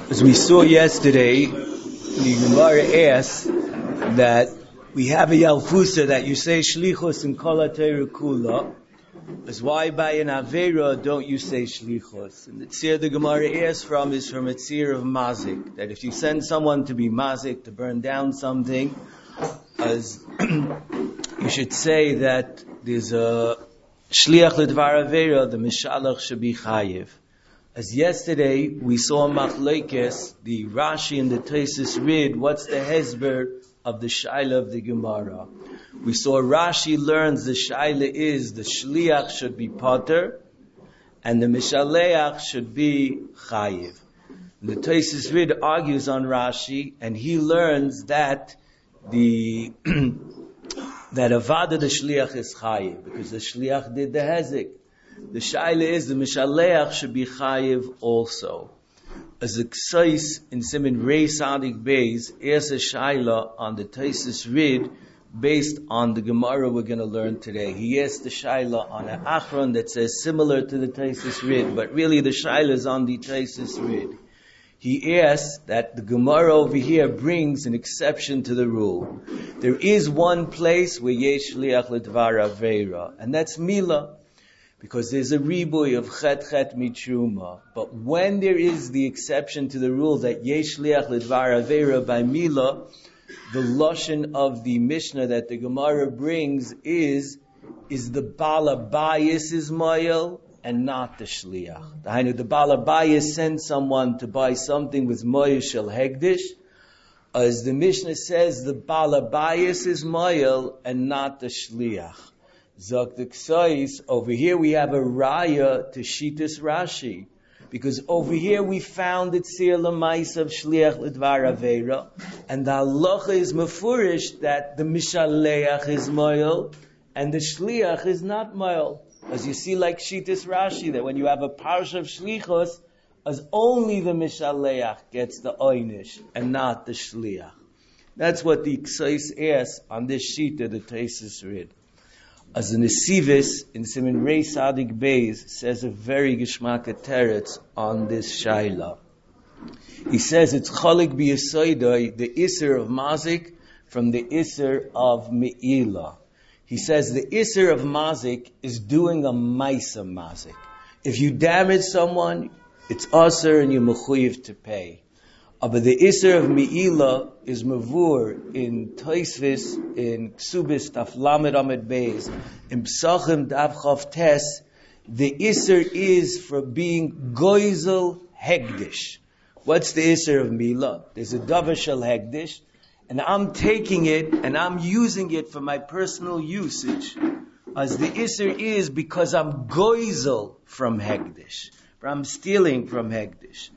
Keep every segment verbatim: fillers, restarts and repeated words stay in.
As we saw yesterday, the Gemara asks that we have a Yalfusa that you say Shlichus in Kol HaTorah Kula. As why by an Avera don't you say Shlichus? And the tzir the Gemara asks from is from a tzir of Mazik, that if you send someone to be Mazik, to burn down something, as you should say that there's a Shliach L'Dvar Avera, the Mishalach should be Chayiv. As yesterday we saw Machlekes, the Rashi and the Tosfos Rid, what's the hezber of the Shaila of the Gemara? We saw Rashi learns the Shaila is the Shliach should be Potter and the Mishaleach should be Chayiv. And the Tosfos Rid argues on Rashi and he learns that the that Avada the Shliach is Chayiv because the Shliach did the Hezek. The shaila is the Mishaleach should be chayiv also. As a ksais in Siman Reis Adik Beis is a shaila on the Tosfos Rid based on the Gemara we're going to learn today. He asked the shaila on an achron that says similar to the Tosfos Rid, but really the shaila is on the Tosfos Rid. He asks that the Gemara over here brings an exception to the rule. There is one place where yesh shliach l'dvar aveira, and that's Mila. Because there's a ribuy of chet chet mitruma. But when there is the exception to the rule that yesh liach l'dvar avera by mila, the lashon of the Mishnah that the Gemara brings is, is the bala bayis is moyel and not the shliach. The, the bala bayis sends someone to buy something with moyel shel hegdish. As the Mishnah says, the bala bayis is moyel and not the shliach. Zok the Ksais, over here we have a raya to Shitas Rashi. Because over here we found the Tzir L'mais of Shliach L'Dvar Aveira, and the halacha is mefurish that the Mishaleach is moyel, and the Shliach is not moyel. As you see like Shitas Rashi, that when you have a parsha of Shlichos, as only the Mishaleach gets the Oynish, and not the Shliach. That's what the Ksais asks on this Shita, the Tosfos Rid. As the Nesivis in Siman Reis Adik Beis says a very geshmaka teretz on this shaila. He says it's chalik b'yasoidoi, the iser of mazik from the iser of meila. He says the iser of mazik is doing a maisa mazik. If you damage someone, it's aser and you're mechuyev to pay. But the iser of meila is mavur in Tosfos, in Ksubis, Taf Lamed Amid Beis, in Psachim Dav Chav Tes. The iser is for being goizel hegdish. What's the iser of meila? There's a davar shel hegdish, and I'm taking it and I'm using it for my personal usage. As the iser is because I'm goizel from hegdish, I'm stealing from hegdish.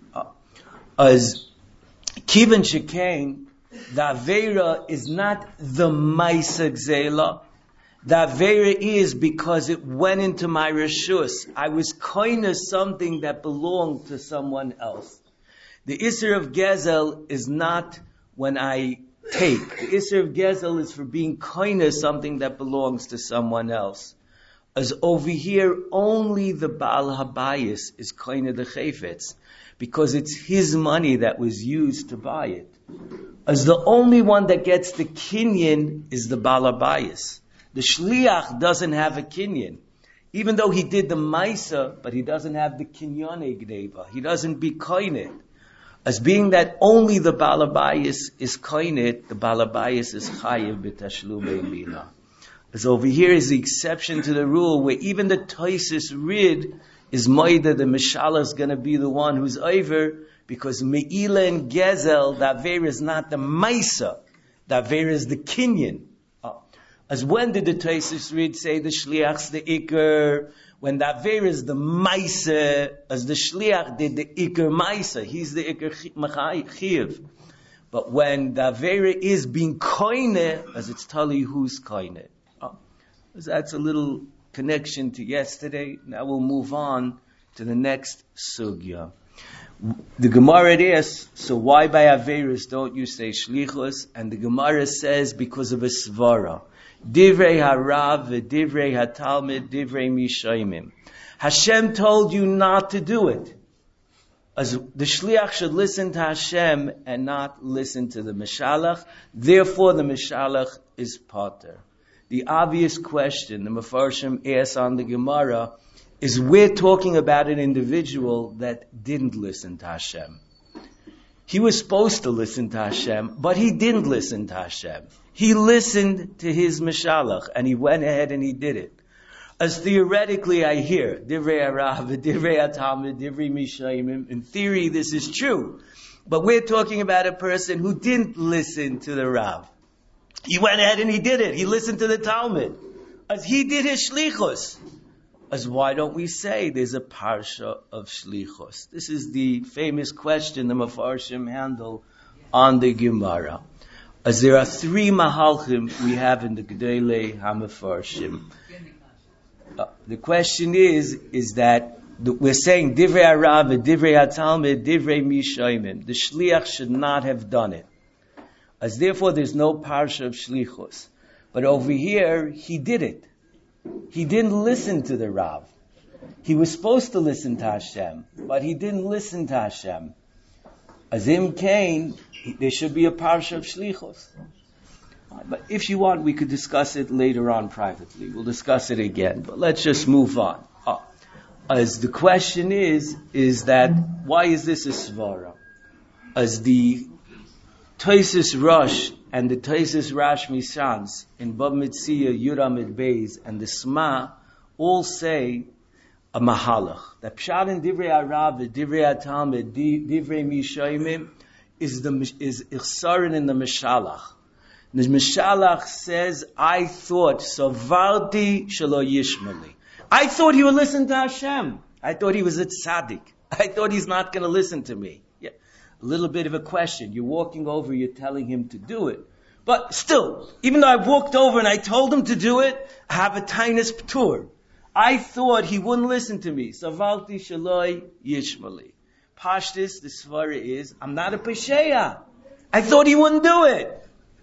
As Kivan Shekain, the Avera is not the Maisa Gzela. The Avera is because it went into my Reshus. I was koine something that belonged to someone else. The Isser of Gezel is not when I take. The Isser of Gezel is for being koine something that belongs to someone else. As over here, only the Baal Habayis is koine the Chayfetz, because it's his money that was used to buy it. As the only one that gets the kinyan is the balabayis. The shliach doesn't have a kinyan. Even though he did the maisa, but he doesn't have the kinyane gneva. He doesn't be koinit. As being that only the balabayis is koinit, the balabayis is chayiv b'tashlumei mina. As over here is the exception to the rule where even the Tosfos Rid is Moida, the Mishala is going to be the one who's over, because Me'ila and Gezel, the Aver is not the Maisa, the Aver is the Kinyan. Oh. As when did the Tosfos Rid say the Shliach's the Iker? When the Aver is the Maisa, as the Shliach did the Iker Maisa, he's the Iker Chiv. But when the Aver is being koine, as it's Tali who's koine. Oh. That's a little connection to yesterday. Now we'll move on to the next sugya. The Gemara asks, so why by Averis don't you say Shlichus? And the Gemara says because of a svara. Divrei harav, divrei hatalmid, divrei mishaymim. Hashem told you not to do it. As the shliach should listen to Hashem and not listen to the Mishalach. Therefore, the Mishalach is pater. The obvious question the Mefarshim asks on the Gemara is we're talking about an individual that didn't listen to Hashem. He was supposed to listen to Hashem, but he didn't listen to Hashem. He listened to his Mishalach, and he went ahead and he did it. As theoretically I hear, Divrei Arav, Divrei Atalmid, Divrei Mishayimim, in theory this is true. But we're talking about a person who didn't listen to the Rav. He went ahead and he did it. He listened to the Talmud. As he did his Shlichus. As why don't we say there's a Parsha of Shlichus? This is the famous question the Mefarshim handle on the Gemara. As there are three Mahalchim we have in the Gedolei HaMefarshim. Uh, the question is, is that the, we're saying Divrei Arav, Divrei HaTalmid, Divrei Mishayimim. The Shliach should not have done it. As therefore there's no Parsha of Shlichus. But over here, he did it. He didn't listen to the Rav. He was supposed to listen to Hashem, but he didn't listen to Hashem. Azim Kain, there should be a Parsha of Shlichus. But if you want, we could discuss it later on privately. We'll discuss it again. But let's just move on. Oh. As the question is, is that, why is this a svara? As the Toises Rosh and the Toises Rash Misans in Bab Mitzia, Yuramid Beis, and the Sma all say a mahalach. That Pshat in Divrei Arav, Divrei Atalmid, Divrei Mishayimim is the is Ichsarin in the Mishalach. The Mishalach says, I thought, Savarti Shelo Yishmali. I thought he would listen to Hashem. I thought he was a tzaddik. I thought he's not going to listen to me. Yeah. A little bit of a question. You're walking over, you're telling him to do it. But still, even though I walked over and I told him to do it, I have a tainus p'tur. I thought he wouldn't listen to me. Savarti Shelo Yishmali. Pashtis, the svara is, I'm not a pesheya. I thought he wouldn't do it.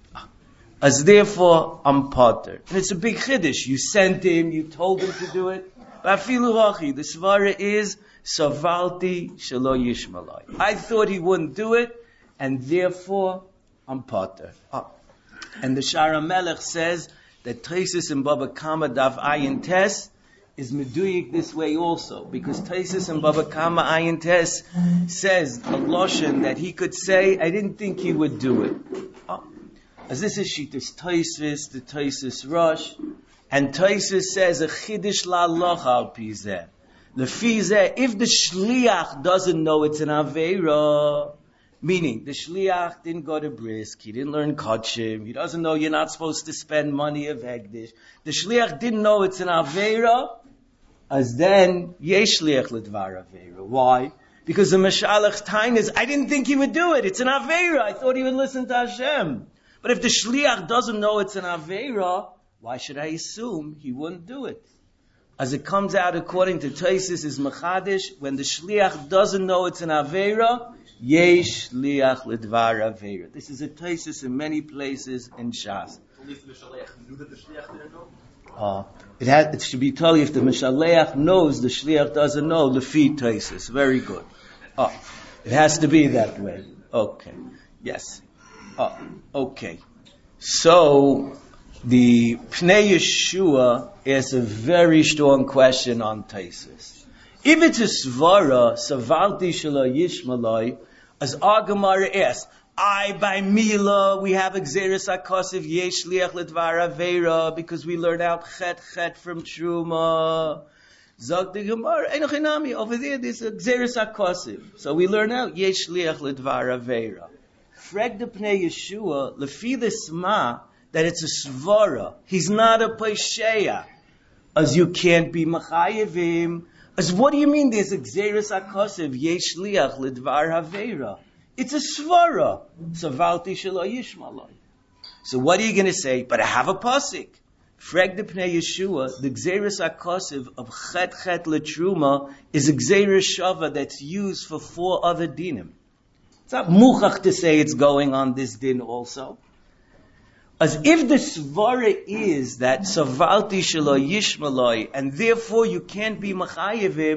As therefore, I'm pater. And it's a big chiddush. You sent him, you told him to do it. But afilu hachi, the svara is, savalti shelo yishmalai. I thought he wouldn't do it, and therefore, I'm pater. Oh. And the Shara Melech says that Taisus and Baba Kama Daf Ayin Tes is meduyik this way also. Because Taisus and Baba Kama Ayin Tes says a loshen that he could say, I didn't think he would do it. Oh. As this is Shittas Toisvis, the Toises Rosh, and Toises says a Chiddush la'alocha al pizeh. Lefizeh, if the Shliach doesn't know it's an Aveira, meaning the Shliach didn't go to Brisk, he didn't learn Kodshim, he doesn't know you're not supposed to spend money of Hegdish, the Shliach didn't know it's an Aveira, as then, Yesh Shliach L'dvar Aveira. Why? Because the Mashalach Tain is, I didn't think he would do it, it's an Aveira, I thought he would listen to Hashem. But if the shliach doesn't know it's an aveira, why should I assume he wouldn't do it? As it comes out according to Taisus is machadish, when the shliach doesn't know it's an aveira, yesh shliach l'dvar aveira. This is a Taisus in many places in Shas. Uh, it, has, it should be told if the Mishaleach knows, the shliach doesn't know, lefi Taisus. Very good. Uh, it has to be that way. Okay. Yes. Oh, okay. So, the Pnei Yeshua is a very strong question on Taisus. If it's a svara, savalti shelo yishmalai, as our Gemara asks, I by Mila, we have Xeris HaKosiv yesh liach l'dvar aveira, because we learned out chet chet from Truma. Zog the Gemara, enochinami, over there there's a Xeris HaKosiv. So we learn out yesh liach l'dvar aveira. Freg the Pnei Yeshua, lefi the Sma, that it's a svara. He's not a pesheya. As you can't be machayevim. As what do you mean there's a Xeris HaKosiv, yesh liach l'dvar haveira? It's a svara. Savalti shelo yishmalai. So what are you going to say? But I have a pasik. Freg the Pnei Yeshua, the Xeris HaKosiv of chet chet l'truma is a Xeris shava that's used for four other dinim. It's not muchach to say it's going on this din also. As if the svara is that savalti shelo yishmalai, and therefore you can't be machayevim,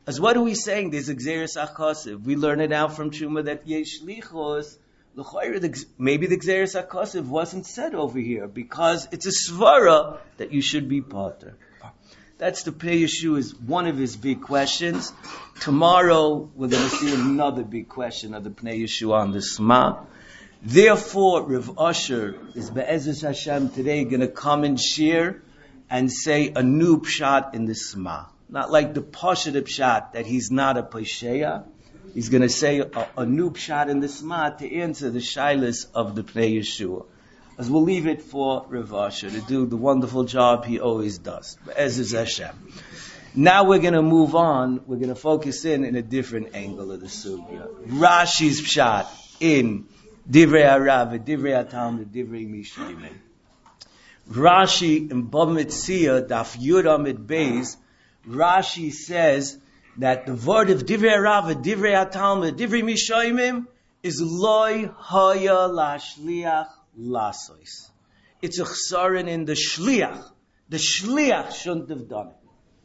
As what are we saying? There's Gzeres HaKosiv. We learn it out from Truma that Yesh Shlichus, maybe the Gzeres HaKosiv wasn't said over here because it's a svara that you should be potter. That's the Pnei Yeshua's one of his big questions. Tomorrow we're going to see another big question of the Pnei Yeshua on the Sma. Therefore, Rav Usher is Be'ezus Hashem today going to come and share and say a new pshat in the Sma. Not like the Pasha pshat that he's not a Pesheya. He's going to say a, a new pshat in the Sma to answer the shilas of the Pnei Yeshua. As we'll leave it for Rav Asher to do the wonderful job he always does. Be'ezus Hashem. Now we're going to move on. We're going to focus in in a different angle of the sugya. Rashi's pshat in Divrei Harav, Divrei HaTalmud, Divrei Mishayim. Rashi in Bava Metzia, Daf Yud Amid Beis, Rashi says that the word of Divrei Harav, Divrei HaTalmud, Divrei Mishayim is loy haya lashliach lasois. It's a chsaron in the shliach. The shliach shouldn't have done it.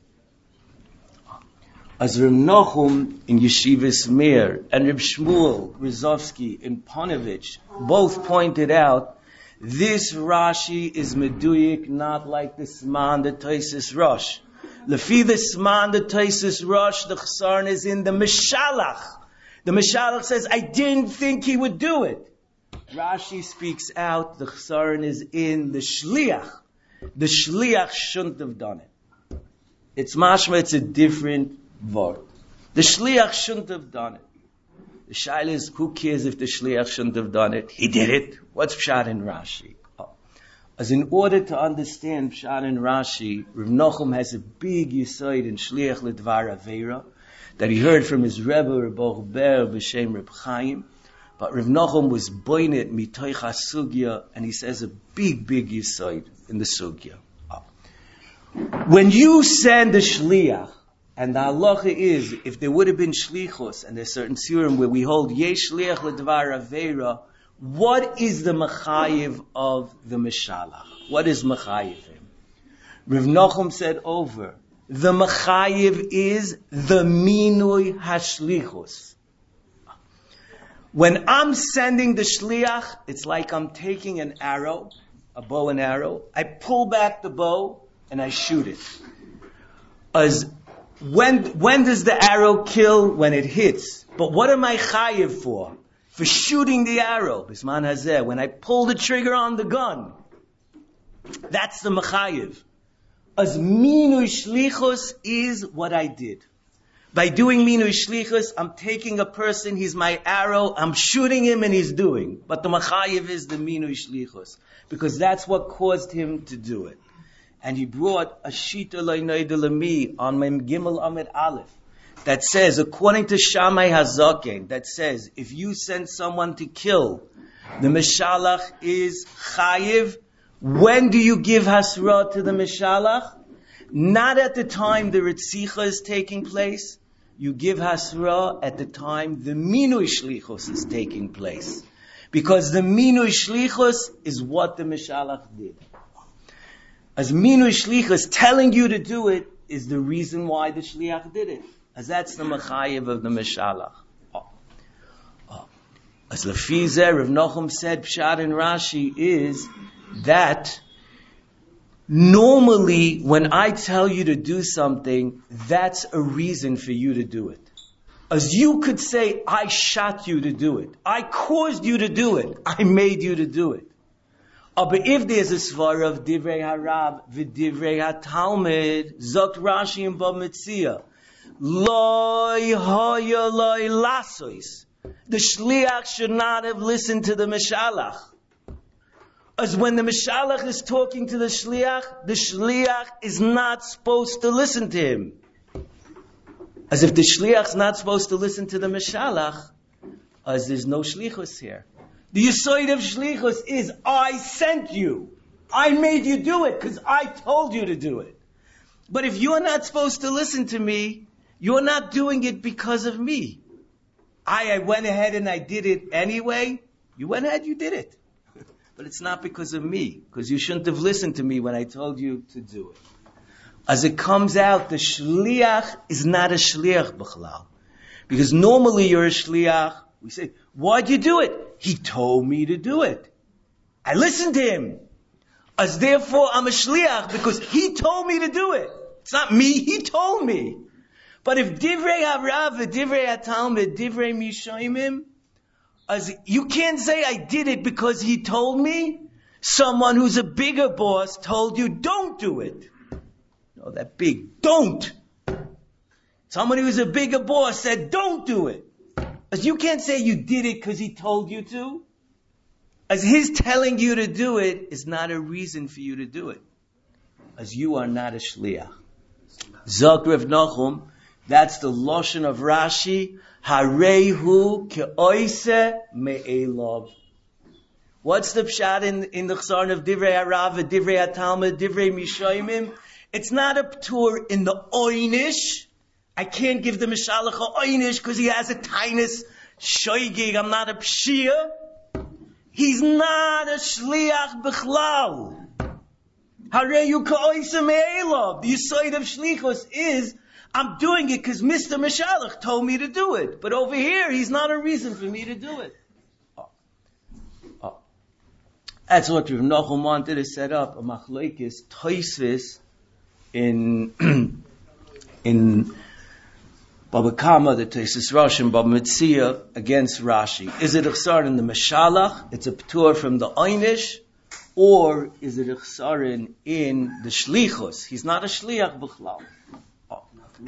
As Reb Nachum in Yeshivas Mir and Reb Shmuel Rizovsky in Ponovich both pointed out, this Rashi is meduyik, not like the Sman, the Taisis Rosh. Lefi the Sman, the Taisis Rosh, the chsaron is in the Mishalach. The Mishalach says, I didn't think he would do it. Rashi speaks out, the chsaron is in the shliach. The shliach shouldn't have done it. It's mashma, it's a different word. The shliach shouldn't have done it. The shaila is, who cares if the shliach shouldn't have done it? He did it. What's pshat in Rashi? Oh. As in order to understand pshat in Rashi, Rav Nachum has a big yisoid in shliach ledvar aveira that he heard from his Rebbe, Rebbe Ber, b'shem Reb Chaim. But Rav Nachum was boinet mitoich ha-sugya, and he says a big, big yisoid in the sugya. Oh. When you send a shliach, and the halacha is, if there would have been shlichus, and there's certain surim where we hold yesh shliach ledvar aveira, what is the mechayiv of the mishalach? What is mechayiv him? Rav Nachum said over, the mechayiv is the minui hashlichus. When I'm sending the shliach, it's like I'm taking an arrow, a bow and arrow. I pull back the bow and I shoot it. As when when does the arrow kill? When it hits. But what am I chayiv for? For shooting the arrow. Bisman hazeh. When I pull the trigger on the gun, that's the mechayiv. As minui shlichus is what I did. By doing minui shlichus, I'm taking a person, he's my arrow, I'm shooting him and he's doing. But the machayev is the minui shlichus. Because that's what caused him to do it. And he brought a shita lo'inayda l'mi on Mem Gimel Amid Aleph that says, according to Shammai Hazaken, that says, if you send someone to kill, the mishalach is chayiv. When do you give hasra to the mishalach? Not at the time the ritzicha is taking place. You give hasra at the time the minui shlichus is taking place. Because the minui shlichus is what the mishalach did. As minui shlichus telling you to do it is the reason why the shliach did it. As that's the mechayev of the mishalach. Oh. Oh. As Lefizeh, Rav Nachum said, Pshat in Rashi is that normally, when I tell you to do something, that's a reason for you to do it. As you could say, I shot you to do it. I caused you to do it. I made you to do it. Uh, but if there's a svara of Divrei Harav, v'Divrei HaTalmud, Zot Rashi and Bava Metzia, Loi hoya loi lasois. The shliach should not have listened to the mishalach. As when the Mishalach is talking to the Shliach, the Shliach is not supposed to listen to him. As if the Shliach is not supposed to listen to the Mishalach, as there's no Shlichus here. The Yisoid of Shlichus is, I sent you. I made you do it because I told you to do it. But if you're not supposed to listen to me, you're not doing it because of me. I, I went ahead and I did it anyway. You went ahead, you did it. But it's not because of me, because you shouldn't have listened to me when I told you to do it. as it comes out, the shliach is not a shliach b'chlal. Because normally you're a shliach, we say, why'd you do it? He told me to do it. I listened to him. As therefore I'm a shliach because he told me to do it. It's not me, he told me. But if divrei harav, divrei hatalmid, divrei mishaymim, as you can't say I did it because he told me. Someone who's a bigger boss told you don't do it. No, that big, don't. Somebody who's a bigger boss said don't do it. As you can't say you did it because he told you to. As his telling you to do it is not a reason for you to do it. As you are not a shliach. Zok Rav Nachum, that's the lashon of Rashi. Harehu ke'oise me'elav. What's the pshat in, in the chsaron of Divrei Harav, Divrei HaTalmud, Divrei Mishaymim? It's not a ptur in the oynish. I can't give the mishalach a oynish because he has a tainus shoygig. I'm not a pshia. He's not a shliach b'chlal. Hareyu ka'oisa me'elav. The yisoid of shlichus is, I'm doing it because Mister Mishalach told me to do it. But over here, he's not a reason for me to do it. Oh. Oh. That's what Rav Nachum wanted to set up, a machlokes, Tosfos, in, in Baba Kama, the Tosfos Rosh, and Baba Metzia against Rashi. Is it a chsaron in the Mishalach? It's a ptur from the Einish. Or is it a chsaron in the Shlichus? He's not a shliach b'chlal. Oh.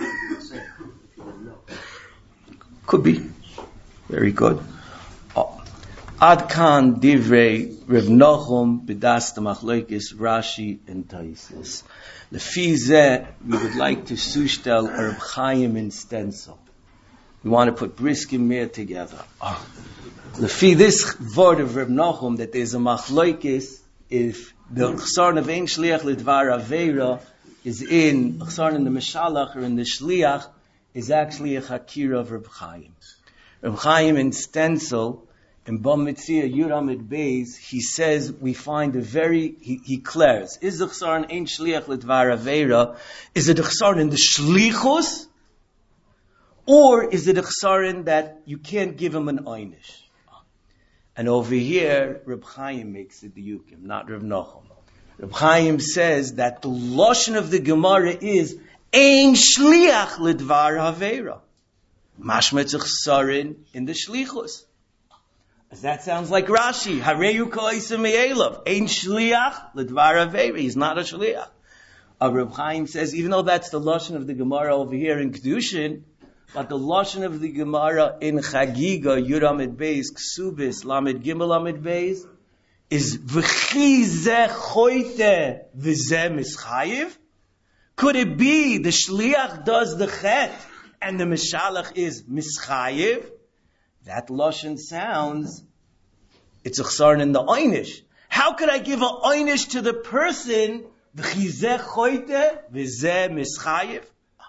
Could be. Very good. Oh. Ad kan divrei Rav Nachum b'das machlokes Rashi and Tosfos. Lefi zeh, we would like to sushtel Reb Chaim in stencil. We want to put Brisk and Meir together. Oh. Lefi this word of Reb Nachum that there's a machlokes if the chsaron of ein shliach lidvar aveira is in chsaron in the mishalach or in the shliach is actually a chakira of Reb Chaim. Reb Chaim in stencil in Bam Metzia Yuramid Beis, he says we find a very he, he clears. Is the chsaron ein shliach lidvar aveira? Is it a chsaron in the shlichus, or is it a chsaron that you can't give him an einish? And over here, Reb Chaim makes it the Yukim, not Reb Nachum. Reb Chaim says that the lashon of the Gemara is ein shliach lidvar haveira. Mashma tzachsarin in the shlichus. As that sounds like Rashi. Hareyu ka'isa me'elav. Ein shliach lidvar haveira. He's not a shliach. Uh, Reb Chaim says, even though that's the lashon of the Gemara over here in Kedushin, but the lashon of the Gemara in Chagiga, Yuramid Beis, Ksubis, Lamed Gimel Lamed Beis, is v'chi zeh choyte v'zeh mischayiv? Could it be the shliach does the chet and the mishalach is mischayiv? That lashon sounds, it's a chsaron in the einish. How could I give an einish to the person v'chi zeh choyte v'zeh mischayiv?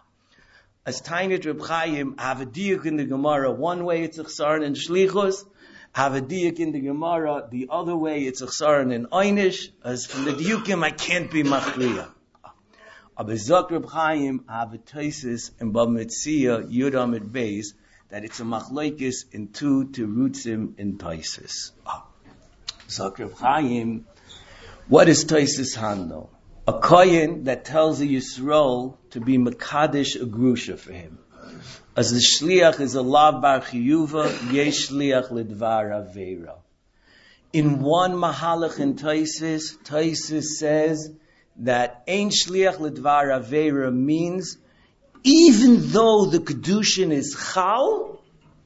As Tainit Reb Chaim, have a diuk in the Gemara. One way it's a chsaron in shlichus. Have a diuk in the Gemara. The other way it's a chsaron in einish. As from the diukim, I can't be machriya. Abizak Reb Chaim, have a Tosfos in Bab Metzia Yuramid Beis that it's a machlokes in two terutzim in Tosfos. Zak Reb Chaim, what is Tosfos handle? A kohen that tells a Yisrael to be Mekadesh a grusha for him. As the shliach is a lav bar chiyuva, yesh shliach lidvar aveira. In one mahalach in Tosfos, Tosfos says that ein shliach lidvar aveira means even though the kedushin is chal,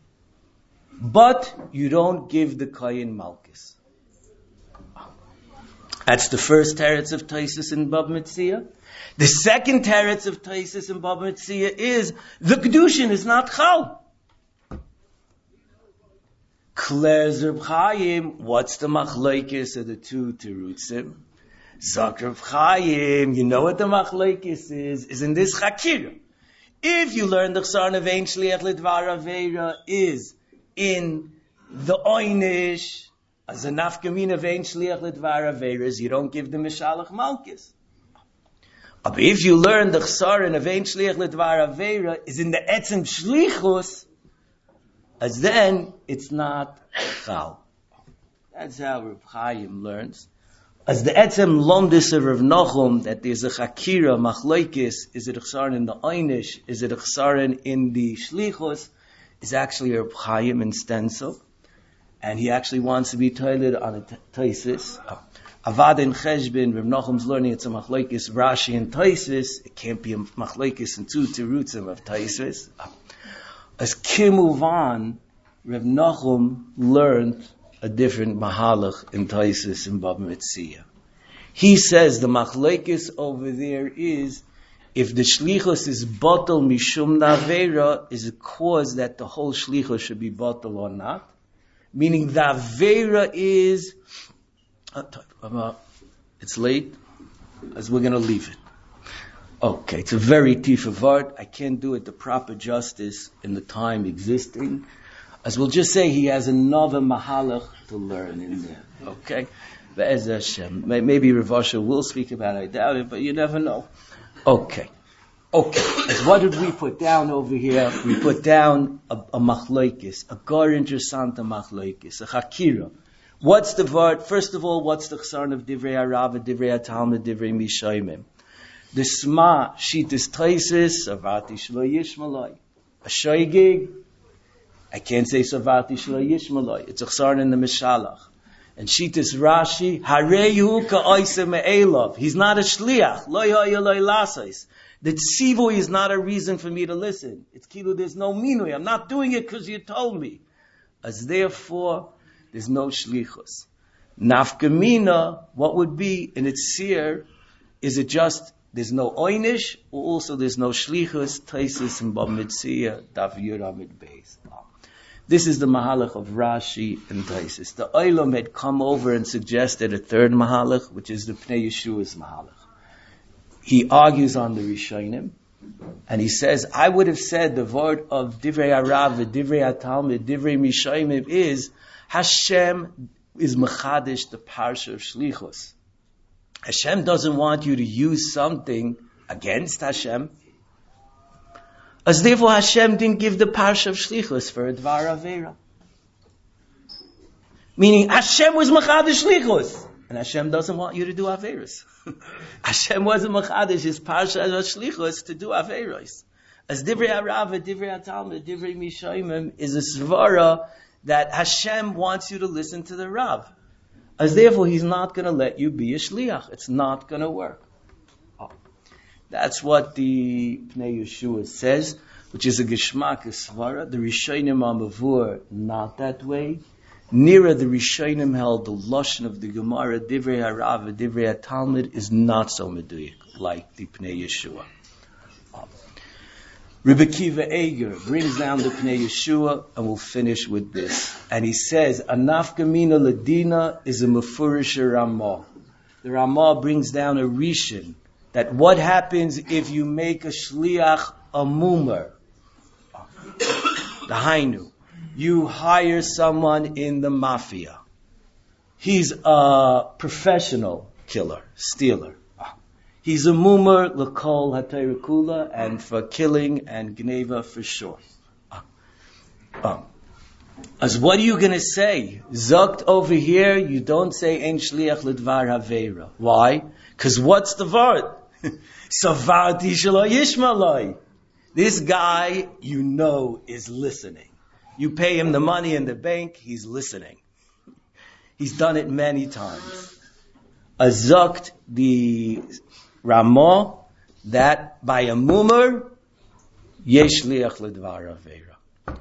but you don't give the kohen malchus. That's the first teretz of Tosfos in Bab Metzia. The second teretz of Tosfos in Bab Metzia is the kedushin is not chal. Kler Reb Chaim, what's the machlokes of the two terutzim? Zak Reb Chaim, you know what the machlokes is? Is in this chakira. If you learn the chsaron of ein shliach lidvar aveira is in the einish, as a nafkamina vein shliach lidvar averas, you don't give the mishalach malchus. But if you learn the chsaron of ein shliach ledvar avera is in the etzem shlichus, as then it's not chal. That's how Reb Chaim learns. As the etzem lomdis of Rav Nachum, that there's a chakira, machloikis, is it a chsaron in the einish, is it a chsaron in the shlichus, is actually Reb Chaim in stencil. And he actually wants to be toilet on a taisis. Avad in Cheshbin, Rav Nachum's learning it's a machlokes Rashi and Taisis. It can't be a machlokes and two terutzim of Taisis. As Kimuvan, Rav Nachum learned a different mahalach in Taisis in Bava Metzia. He says the machlokes over there is if the shlichus is batal mishum navera, is a cause that the whole shlichus should be batal or not. Meaning the avera is Uh, it's late, as we're going to leave it. Okay, it's a very tief of art. I can't do it the proper justice in the time existing. As we'll just say, he has another mahalach to learn in there. Okay? Be'ez Hashem. Maybe Rav Asher will speak about it, I doubt it, but you never know. Okay. Okay. As what did we put down over here? We put down a, a machlokes, a gar interessante machlokes, a chakira. What's the word? First of all, what's the chsaron of divrei harav, divrei talmud, divrei mishaymim? The sma shitas taisis savati shlo yishmaloi. A shoygig, I can't say savati shlo yishmaloi. It's a chsaron in the mishalach. And shitas Rashi hareyu ka'oisa me'elav. He's not a shliach. Lo yayaloi lasais. The tzivu is not a reason for me to listen. It's kilu. There's no minui. I'm not doing it because you told me. As therefore, there's no shlichus. Nafkamina, what would be in its seer, is it just, there's no oinish, or also there's no shlichus, taisis, and Bava Metzia, Daf Yud Amid Beis. This is the mahalach of Rashi and taisis. The Olam had come over and suggested a third mahalach, which is the Pnei Yeshua's mahalach. He argues on the Rishonim, and he says, I would have said the word of Divrei Harav, Divrei Talmud, Divrei Mishayim is, Hashem is mechadish the parsha of shlichus. Hashem doesn't want you to use something against Hashem. As therefore Hashem didn't give the parsha of shlichus for a dvar avera. Meaning Hashem was mechadish shlichus. And Hashem doesn't want you to do averas. Hashem wasn't mechadish his parsha of shlichus to do averas. As divrei harav, divrei talmud, divrei mishayim is a svara that Hashem wants you to listen to the Rav. As therefore, He's not going to let you be a shliach. It's not going to work. Oh. That's what the Pnei Yeshua says, which is a Geshmak Svara. The Rishonim Amavur, not that way. Nearer the Rishonim held the Lashon of the Gemara, Divrei Harav, Divrei Talmud, is not so meduyik, like the Pnei Yeshua. Oh. Rebbe Kiva Eger brings down the Pnei Yeshua, and we'll finish with this. And he says, a nafkamina ladina is a mefurish Ramah. The Ramah brings down a rishon, that what happens if you make a shliach a mumer? The hainu. You hire someone in the mafia. He's a professional killer, stealer. He's a mumer l'kol hatayra kula, and for killing and gneva for sure. Um, as what are you going to say? Zokt over here, you don't say ein shliach l'dvar havera. Why? Because what's the word? Savarti shelo yishmaloi. This guy, you know, is listening. You pay him the money in the bank, he's listening. He's done it many times. Azokt the Ramah, that by a mumer, yesh liach ledvar avera.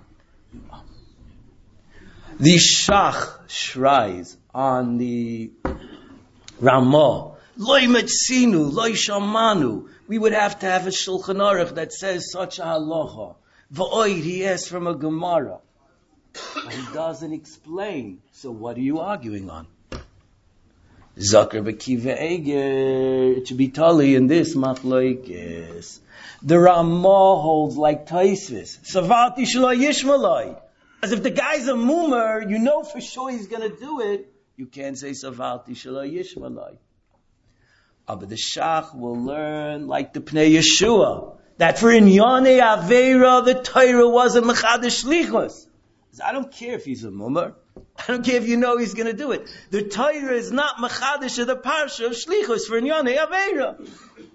The Shach shries on the Ramah, loy metzinu, loy shamanu. We would have to have a Shulchan Aruch that says such a halacha. V'oid, he asks from a Gemara. But he doesn't explain. So what are you arguing on? Zakar b'kiva eger, it should be tali in this machlokes. The Ramah holds like Taisus. Savati shelo yishmaloi. As if the guy's a mumer, you know for sure he's going to do it. You can't say Savati shelo yishmaloi. but the Shach will learn like the Pnei Yeshua, that for Inyane Aveira, the Torah wasn't Mechadish Shlichus. I don't care if he's a mummer. I don't care if you know he's going to do it. The Torah is not Mechadish of the Parsha of Shlichus for Inyane Aveira.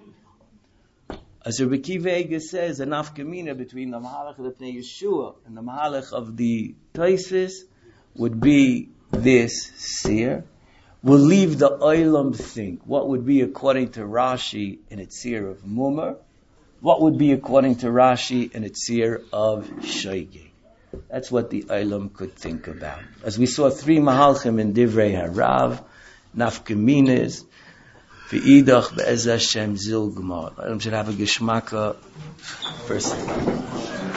As Rabbi Akiva Eiger says, a nafkamina between the Mahalach of the Pnei Yeshua and the Mahalach of the Taisis would be this seer. We'll leave the Olam think. What would be according to Rashi in its seer of Mumar? What would be according to Rashi in its seer of Shoigeg? That's what the Olam could think about. As we saw three Mahalchim in Divrei Harav, nafkaminas, V'idach be'ez Hashem zil gemar. I should have a geshmaka person.